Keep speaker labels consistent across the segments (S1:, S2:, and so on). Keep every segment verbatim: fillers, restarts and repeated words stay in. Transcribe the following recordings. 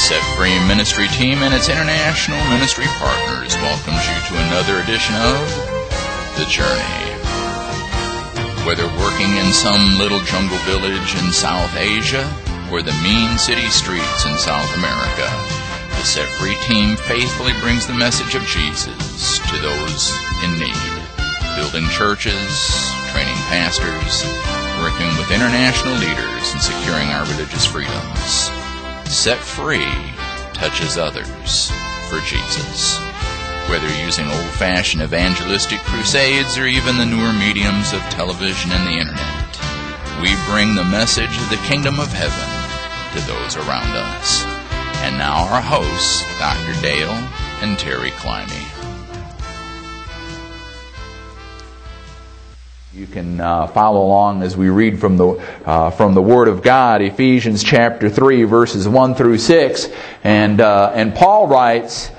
S1: Set Free Ministry Team and its international ministry partners welcomes you to another edition of The Journey. Whether working in some little jungle village in South Asia or the mean city streets in South America, the Set Free Team faithfully brings the message of Jesus to those in need, building churches, training pastors, working with international leaders, and securing our religious freedoms. Set Free touches others for Jesus. Whether using old-fashioned evangelistic crusades or even the newer mediums of television and the internet, we bring the message of the kingdom of heaven to those around us. And now our hosts, Doctor Dale and Terry Climby. You can uh, follow along as we read from the uh, from the Word of God, Ephesians chapter three, verses one through six, and uh, and Paul writes,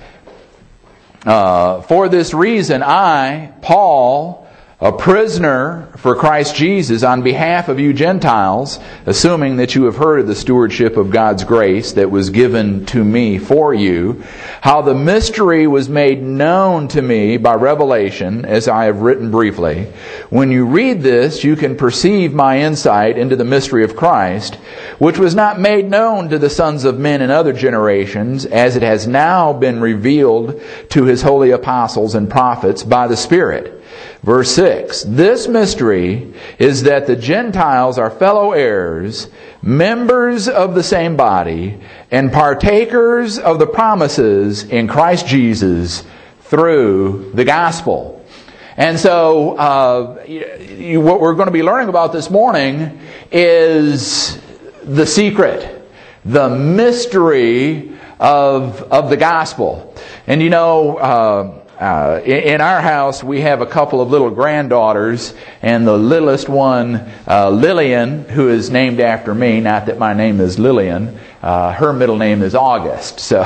S1: uh, "For this reason, I, Paul, a prisoner for Christ Jesus, on behalf of you Gentiles, assuming that you have heard of the stewardship of God's grace that was given to me for you, how the mystery was made known to me by revelation, as I have written briefly. When you read this, you can perceive my insight into the mystery of Christ, which was not made known to the sons of men in other generations, as it has now been revealed to His holy apostles and prophets by the Spirit." Verse six, "This mystery is that the Gentiles are fellow heirs, members of the same body, and partakers of the promises in Christ Jesus through the gospel." And so, uh, you, what we're going to be learning about this morning is the secret, the mystery of, of the gospel. And you know, uh, Uh, in our house, we have a couple of little granddaughters, and the littlest one, uh, Lillian, who is named after me, not that my name is Lillian, uh, her middle name is August. So,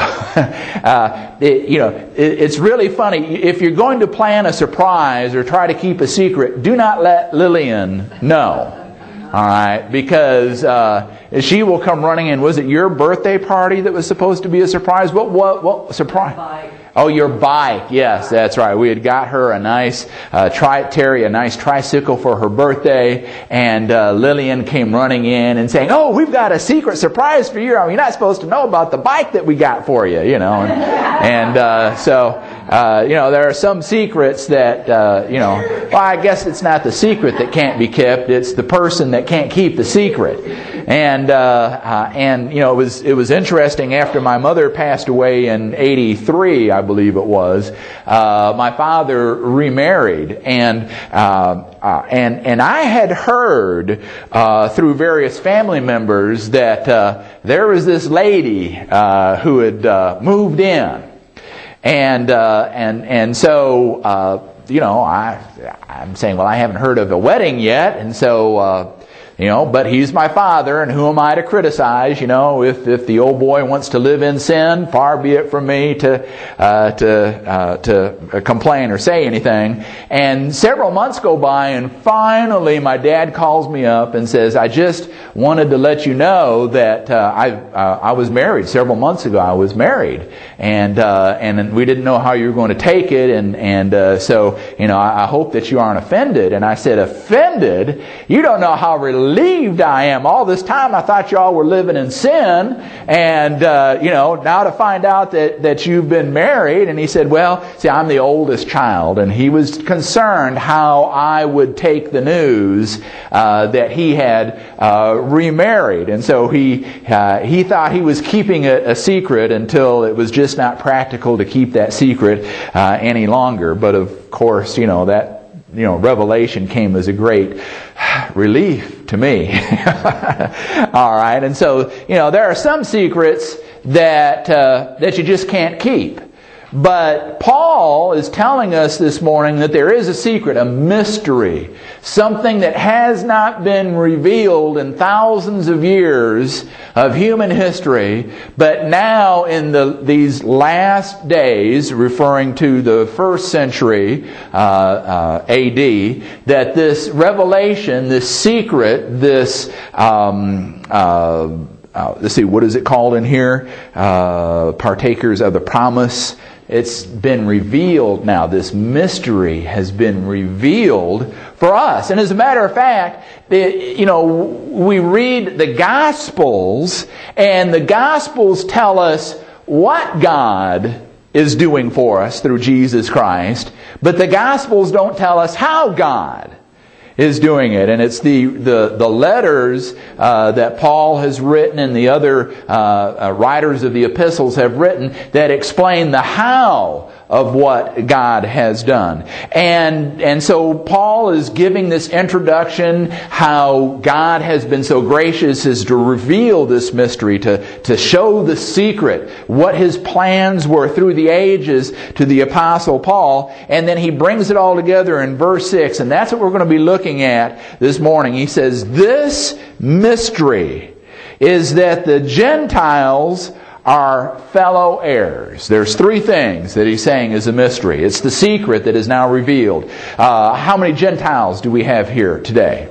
S1: uh, it, you know, it, it's really funny. If you're going to plan a surprise or try to keep a secret, do not let Lillian know. All right, because uh, she will come running in. Was it your birthday party that was supposed to be a surprise? What? What? What surprise?
S2: Bye.
S1: Oh, your bike. Yes, that's right. We had got her a nice, uh, tri- Terry, a nice tricycle for her birthday. And uh, Lillian came running in and saying, "Oh, we've got a secret surprise for you. I mean, you're not supposed to know about the bike that we got for you, you know." And, and uh, so, uh, you know, there are some secrets that, uh, you know, well, I guess it's not the secret that can't be kept. It's the person that can't keep the secret. And, uh, uh, and you know, it was, it was interesting. After my mother passed away in eighty-three, I believe it was, uh, my father remarried, and uh, uh, and and I had heard uh, through various family members that uh, there was this lady uh, who had uh, moved in, and uh, and and so uh, you know, I I'm saying, well, I haven't heard of a wedding yet, and so. Uh, You know, but he's my father, and who am I to criticize? You know, if if the old boy wants to live in sin, far be it from me to uh, to uh, to complain or say anything. And several months go by, and finally, my dad calls me up and says, "I just wanted to let you know that uh, I uh, I was married several months ago. I was married, and uh, and we didn't know how you were going to take it, and and uh, so you know, I, I hope that you aren't offended." And I said, "Offended? You don't know how relieved Relieved I am. All this time I thought y'all were living in sin, and uh, you know, now to find out that that you've been married." And he said, "Well, see, I'm the oldest child," and he was concerned how I would take the news uh, that he had uh, remarried, and so he uh, he thought he was keeping a, a secret until it was just not practical to keep that secret uh, any longer. But of course, you know that. You know, revelation came as a great relief to me. All right, and so you know, there are some secrets that uh, that you just can't keep. But Paul is telling us this morning that there is a secret, a mystery, something that has not been revealed in thousands of years of human history, but now in the these last days, referring to the first century uh, uh, A D, that this revelation, this secret, this um, uh, uh, let's see, what is it called in here? Uh, partakers of the promise. It's been revealed now. This mystery has been revealed for us. And as a matter of fact, it, you know, we read the Gospels, and the Gospels tell us what God is doing for us through Jesus Christ, but the Gospels don't tell us how God is doing it. And it's the the, the letters uh, that Paul has written and the other uh, uh, writers of the epistles have written that explain the how of what God has done. And and so Paul is giving this introduction, how God has been so gracious as to reveal this mystery, to, to show the secret, what His plans were through the ages to the Apostle Paul. And then he brings it all together in verse six. And that's what we're going to be looking at this morning. He says, this mystery is that the Gentiles are fellow heirs. There's three things that he's saying is a mystery. It's the secret that is now revealed. Uh, how many Gentiles do we have here today?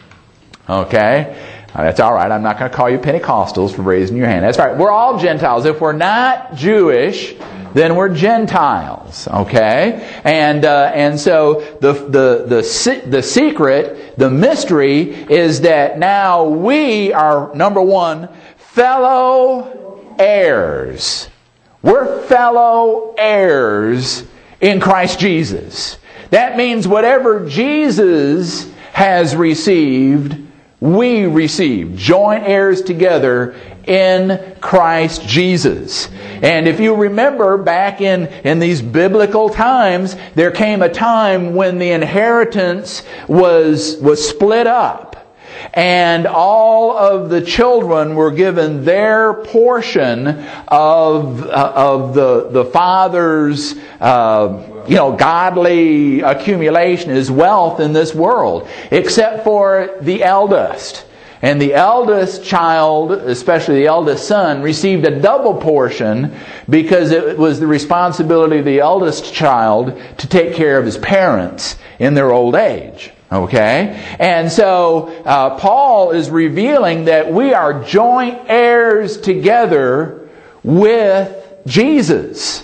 S1: Okay. Uh, that's all right. I'm not going to call you Pentecostals for raising your hand. That's right. We're all Gentiles. If we're not Jewish, then we're Gentiles. Okay. And uh, and so the the the the secret, the mystery, is that now we are, number one, fellow heirs. We're fellow heirs in Christ Jesus. That means whatever Jesus has received, we receive. Joint heirs together in Christ Jesus. And if you remember back in, in these biblical times, there came a time when the inheritance was, was split up. And all of the children were given their portion of uh, of the the father's uh, you know godly accumulation, his wealth in this world, except for the eldest. And the eldest child, especially the eldest son, received a double portion because it was the responsibility of the eldest child to take care of his parents in their old age. Okay? And so uh, Paul is revealing that we are joint heirs together with Jesus.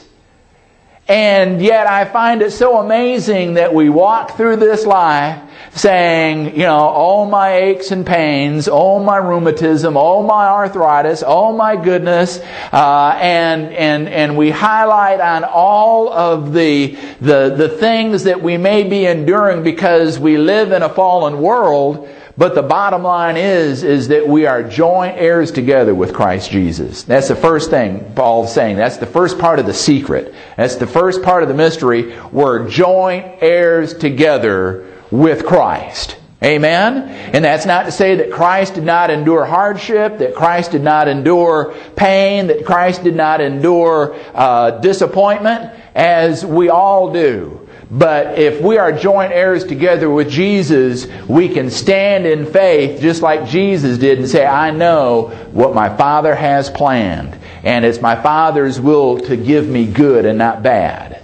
S1: And yet I find it so amazing that we walk through this life saying, you know, oh my aches and pains, oh my rheumatism, oh my arthritis, oh my goodness, uh, and and and we highlight on all of the the the things that we may be enduring because we live in a fallen world. But the bottom line is, is that we are joint heirs together with Christ Jesus. That's the first thing Paul's saying. That's the first part of the secret. That's the first part of the mystery. We're joint heirs together with Christ. Amen? And that's not to say that Christ did not endure hardship, that Christ did not endure pain, that Christ did not endure uh, disappointment, as we all do. But if we are joint heirs together with Jesus, we can stand in faith just like Jesus did and say, I know what my Father has planned. And it's my Father's will to give me good and not bad.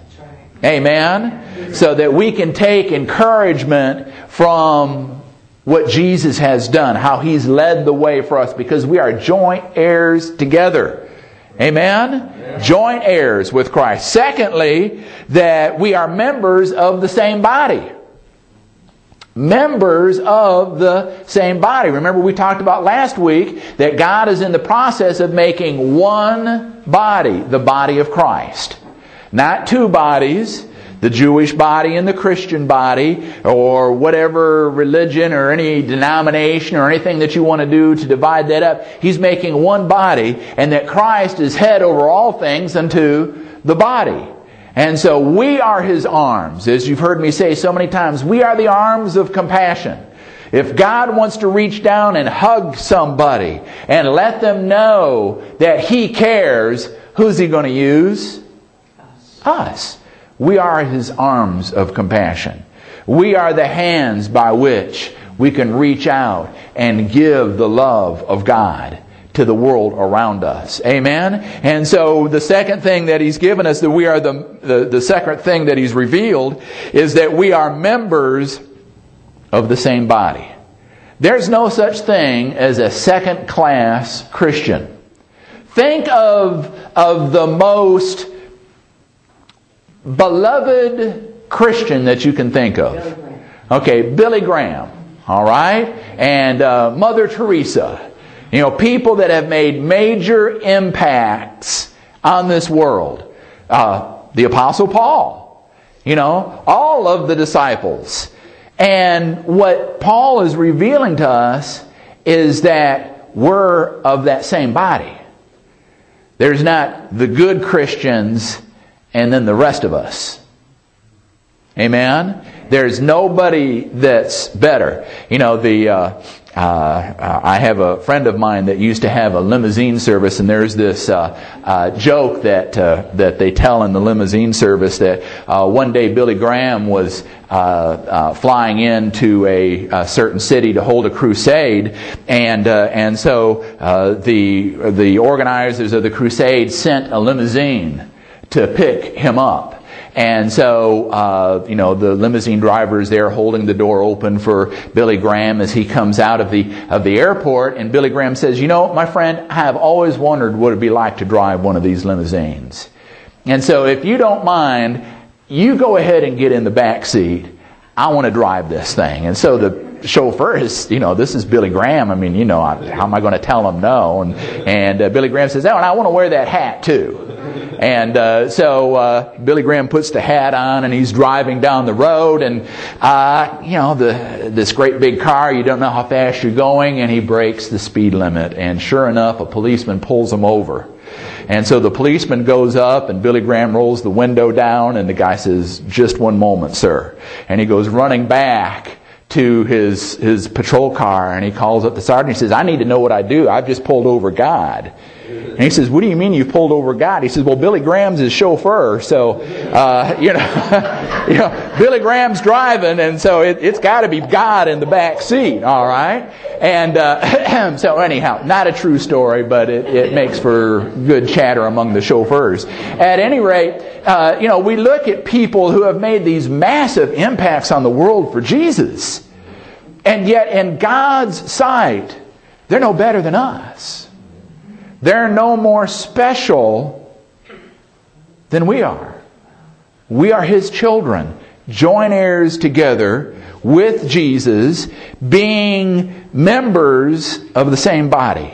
S1: Amen? So that we can take encouragement from what Jesus has done, how He's led the way for us, because we are joint heirs together. Amen? Amen? Joint heirs with Christ. Secondly, that we are members of the same body. Members of the same body. Remember we talked about last week that God is in the process of making one body, the body of Christ. Not two bodies, the Jewish body and the Christian body, or whatever religion or any denomination or anything that you want to do to divide that up. He's making one body, and that Christ is head over all things unto the body. And so we are His arms. As you've heard me say so many times, we are the arms of compassion. If God wants to reach down and hug somebody and let them know that He cares, who's He going to use? Us. Us. We are His arms of compassion. We are the hands by which we can reach out and give the love of God to the world around us. Amen? And so the second thing that He's given us, that we are the, the, the second thing that He's revealed, is that we are members of the same body. There's no such thing as a second-class Christian. Think of, of the most beloved Christian that you can think of. Okay, Billy Graham, all right? And uh, Mother Teresa. You know, people that have made major impacts on this world. Uh, the Apostle Paul. You know, all of the disciples. And what Paul is revealing to us is that we're of that same body. There's not the good Christians and then the rest of us. Amen? There's nobody that's better. You know, the uh, uh, I have a friend of mine that used to have a limousine service, and there's this uh, uh, joke that uh, that they tell in the limousine service that uh, one day Billy Graham was uh, uh, flying into a, a certain city to hold a crusade, and uh, and so uh, the the organizers of the crusade sent a limousine to pick him up. And so, uh, you know, the limousine driver is there holding the door open for Billy Graham as he comes out of the of the airport. And Billy Graham says, you know, my friend, I have always wondered what it'd be like to drive one of these limousines. And so if you don't mind, you go ahead and get in the back seat. I want to drive this thing. And so the chauffeur is, you know, this is Billy Graham. I mean, you know, how am I going to tell him no? And, and uh, Billy Graham says, oh, and I want to wear that hat too. And uh, so uh, Billy Graham puts the hat on, and he's driving down the road, and uh, you know the this great big car. You don't know how fast you're going, and he breaks the speed limit. And sure enough, a policeman pulls him over. And so the policeman goes up, and Billy Graham rolls the window down, and the guy says, "Just one moment, sir." And he goes running back to his his patrol car, and he calls up the sergeant. He says, "I need to know what I do. I've just pulled over God." And he says, "What do you mean you've pulled over God?" He says, "Well, Billy Graham's his chauffeur, so uh, you know, you know, Billy Graham's driving, and so it, it's got to be God in the back seat, all right." And uh, so, anyhow, not a true story, but it, it makes for good chatter among the chauffeurs. At any rate, uh, you know, we look at people who have made these massive impacts on the world for Jesus, and yet in God's sight, they're no better than us. They're no more special than we are. We are His children, joint heirs together with Jesus, being members of the same body.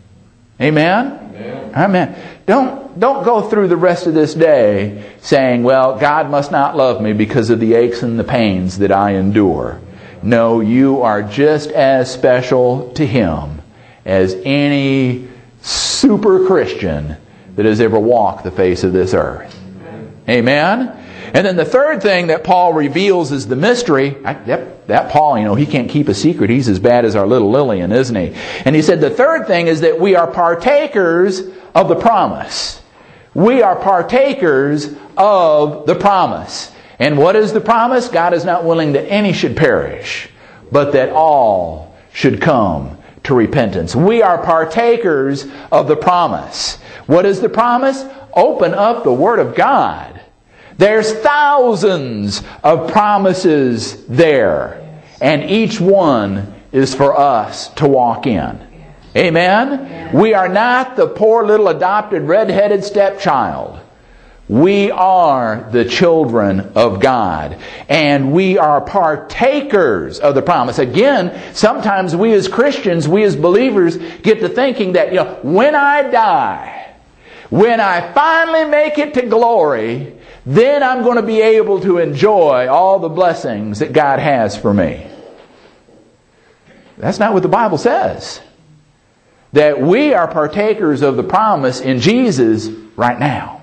S1: Amen? Amen. Amen. Don't, don't go through the rest of this day saying, well, God must not love me because of the aches and the pains that I endure. No, you are just as special to Him as any super Christian that has ever walked the face of this earth. Amen? And then the third thing that Paul reveals is the mystery. I, that, that Paul, you know, he can't keep a secret. He's as bad as our little Lillian, isn't he? And he said the third thing is that we are partakers of the promise. We are partakers of the promise. And what is the promise? God is not willing that any should perish, but that all should come to repentance. We are partakers of the promise. What is the promise? Open up the Word of God. There's thousands of promises there, and each one is for us to walk in. Amen? We are not the poor little adopted red-headed stepchild. We are the children of God, and we are partakers of the promise. Again, sometimes we as Christians, we as believers, get to thinking that, you know, when I die, when I finally make it to glory, then I'm going to be able to enjoy all the blessings that God has for me. That's not what the Bible says. That we are partakers of the promise in Jesus right now.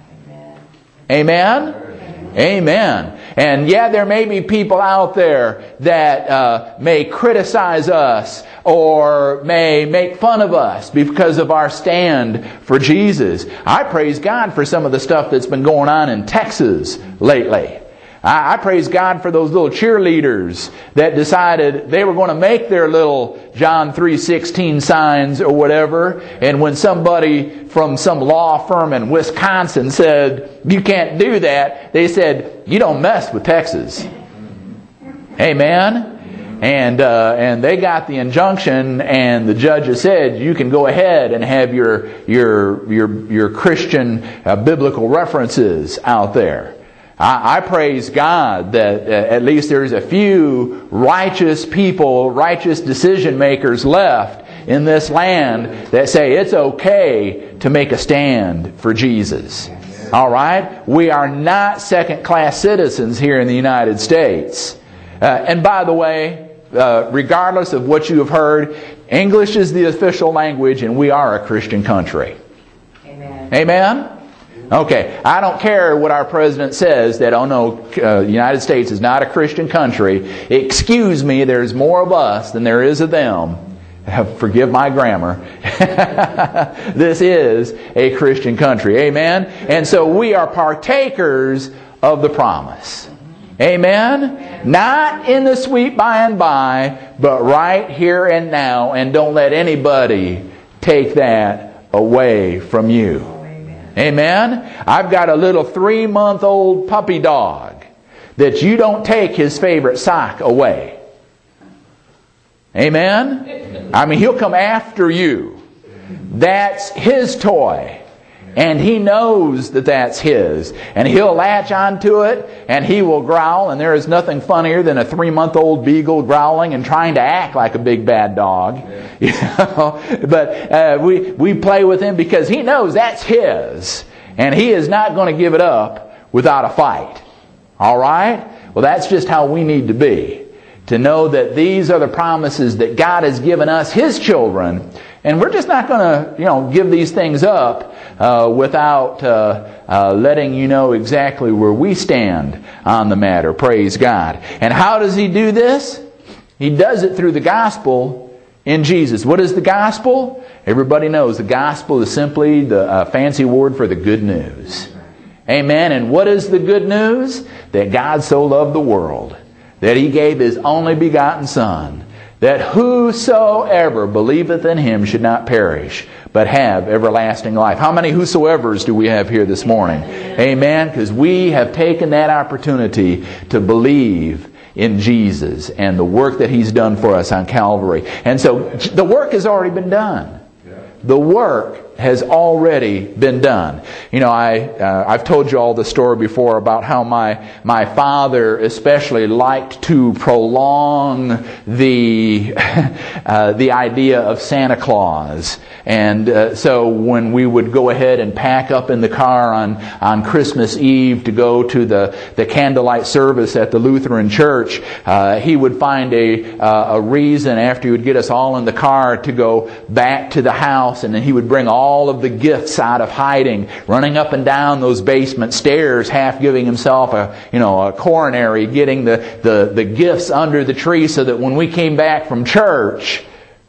S1: Amen? Amen. And yeah, there may be people out there that uh, may criticize us or may make fun of us because of our stand for Jesus. I praise God for some of the stuff that's been going on in Texas lately. I, I praise God for those little cheerleaders that decided they were going to make their little John three sixteen signs or whatever. And when somebody from some law firm in Wisconsin said, you can't do that, they said, you don't mess with Texas. Amen? And uh, and they got the injunction, and the judge has said you can go ahead and have your your your your Christian uh, biblical references out there. I, I praise God that uh, at least there's a few righteous people, righteous decision makers left in this land that say it's okay to make a stand for Jesus. All right? We are not second-class citizens here in the United States. Uh, and by the way, Uh, regardless of what you have heard, English is the official language, and we are a Christian country.
S2: Amen.
S1: Amen? Okay. I don't care what our president says that, oh no, uh, the United States is not a Christian country. Excuse me, there's more of us than there is of them. Forgive my grammar. This is a Christian country. Amen? And so we are partakers of the promise. Amen? Not in the sweet by and by, but right here and now. And don't let anybody take that away from you. Amen? Amen? I've got a little three-month-old puppy dog that you don't take his favorite sock away. Amen? I mean, he'll come after you. That's his toy. And he knows that that's his. And he'll latch onto it, and he will growl. And there is nothing funnier than a three-month-old beagle growling and trying to act like a big bad dog. You know? But uh, we, we play with him because he knows that's his. And he is not going to give it up without a fight. All right? Well, that's just how we need to be. To know that these are the promises that God has given us, His children. And we're just not going to, you know, give these things up uh, without uh, uh, letting you know exactly where we stand on the matter. Praise God. And how does He do this? He does it through the gospel in Jesus. What is the gospel? Everybody knows the gospel is simply the uh, fancy word for the good news. Amen. And what is the good news? That God so loved the world that He gave His only begotten Son, that whosoever believeth in Him should not perish, but have everlasting life. How many whosoevers do we have here this morning? Amen. Because we have taken that opportunity to believe in Jesus and the work that He's done for us on Calvary. And so the work has already been done. The work has already been done. You know, I, uh, I've told you all the story before about how my, my father especially liked to prolong the, uh, the idea of Santa Claus. And uh, so when we would go ahead and pack up in the car on, on Christmas Eve to go to the, the candlelight service at the Lutheran church, uh, he would find a, uh, a reason after he would get us all in the car to go back to the house, and then he would bring all of the gifts out of hiding, running up and down those basement stairs, half giving himself a, you know, a coronary, getting the, the, the gifts under the tree so that when we came back from church,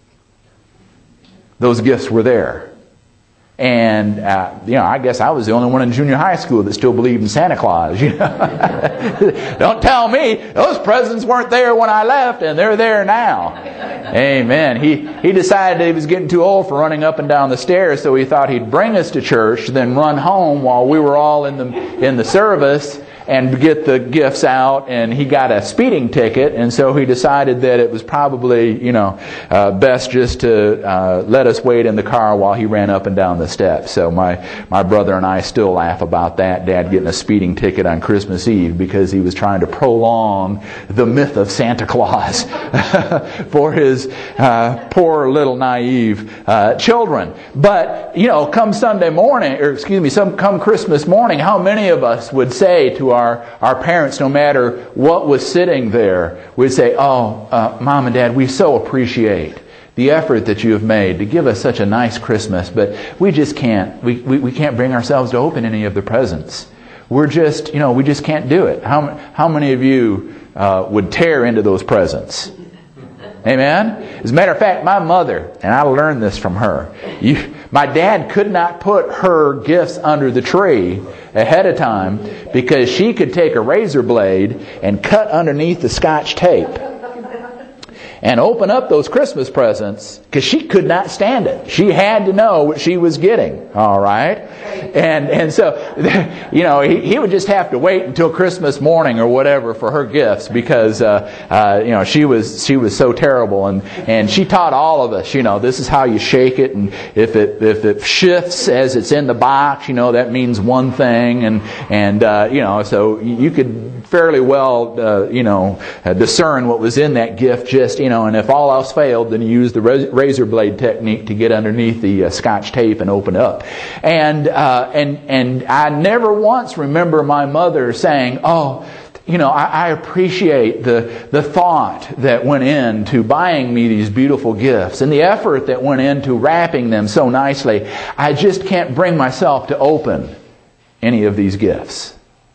S1: those gifts were there. And, uh, you know, I guess I was the only one in junior high school that still believed in Santa Claus. You know? Don't tell me. Those presents weren't there when I left, and they're there now. Amen. He, he decided that he was getting too old for running up and down the stairs, so he thought he'd bring us to church, then run home while we were all in the, in the service, and get the gifts out, and he got a speeding ticket, and so he decided that it was probably, you know, uh, best just to uh, let us wait in the car while he ran up and down the steps. So my, my brother and I still laugh about that, Dad getting a speeding ticket on Christmas Eve because he was trying to prolong the myth of Santa Claus for his uh, poor little naive uh, children. But, you know, come Sunday morning, or excuse me, some come Christmas morning, how many of us would say to our Our, our parents, no matter what was sitting there, would say, oh, uh, Mom and Dad, we so appreciate the effort that you have made to give us such a nice Christmas, but we just can't, we, we, we can't bring ourselves to open any of the presents. We're just, you know, we just can't do it. How, how many of you uh, would tear into those presents? Amen? As a matter of fact, my mother, and I learned this from her, you, my dad could not put her gifts under the tree ahead of time because she could take a razor blade and cut underneath the Scotch tape. and open up those Christmas presents, because she could not stand it. She had to know what she was getting. All right? And and so, you know, he, he would just have to wait until Christmas morning or whatever for her gifts, because uh, uh, you know, she was she was so terrible. And and she taught all of us, you know, this is how you shake it, and if it if it shifts as it's in the box, you know, that means one thing, and and uh, you know, so you could fairly well uh, you know uh, discern what was in that gift, just, you know, and if all else failed, then you use the razor blade technique to get underneath the uh, Scotch tape and open up. And uh, and and I never once remember my mother saying, "Oh, you know, I, I appreciate the the thought that went into buying me these beautiful gifts and the effort that went into wrapping them so nicely. I just can't bring myself to open any of these gifts."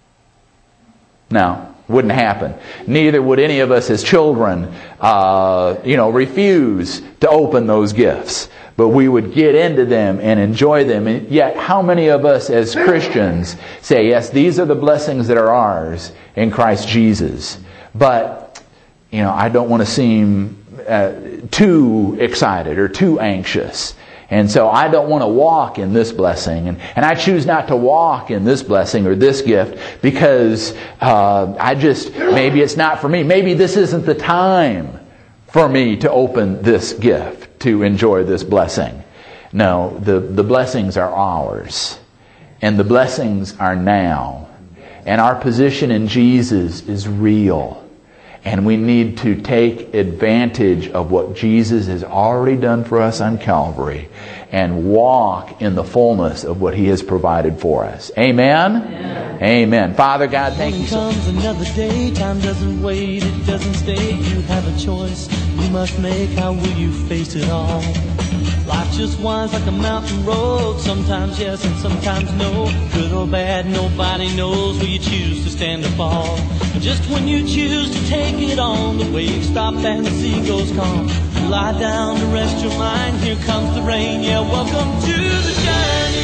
S1: No, wouldn't happen. Neither would any of us as children, uh, you know, refuse to open those gifts. But we would get into them and enjoy them. And yet, how many of us as Christians say, yes, these are the blessings that are ours in Christ Jesus. But, you know, I don't want to seem uh, too excited or too anxious. And so I don't want to walk in this blessing. And, and I choose not to walk in this blessing or this gift because uh, I just, maybe it's not for me. Maybe this isn't the time for me to open this gift, to enjoy this blessing. No, the, the blessings are ours. And the blessings are now. And our position in Jesus is real. And we need to take advantage of what Jesus has already done for us on Calvary and walk in the fullness of what He has provided for us. Amen? Amen. Amen. Father God, thank you so much.
S2: Comes another day, time doesn't wait, it doesn't stay. You have a choice you must make. How will you face it all? Life just winds like a mountain road. Sometimes yes and sometimes no. Good or bad, nobody knows. Will you choose to stand or fall? And just when you choose to take it on, the waves stop and the sea goes calm. You lie down to rest your mind. Here comes the rain. Yeah, welcome to the journey.